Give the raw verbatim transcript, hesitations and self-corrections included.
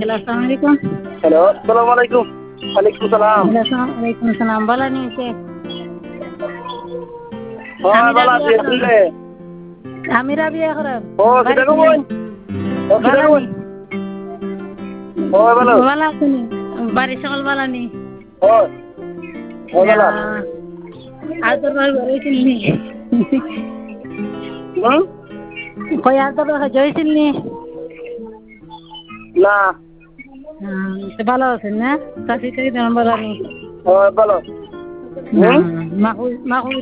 Hello আসসালামু আলাইকুম। Hello আসসালামু আলাইকুম। ওয়ালাইকুম সালাম। হ্যালো আসসালামু আলাইকুম সালাম ভালো নিয়েছে হ্যাঁ আমিরা ভালো বিয়া আছি করাম আপনি? আমিরা বিয়া করাম ও কিটা বাড়িতে কই? ও কিটা ভালো কই? নি ও ভালো। ভালো আছি নি বাড়ির সকল ভালো নি ও ও ভালো। আর তোর ভাই ঘরে নি হুম? কই আর তোর ভাই জয়ছিল নি না। হ্যাঁ তো ভালো আছেন না চাষি টাষি তেমন ভালো নি ও ভালো। না হুম? মাকু মাকু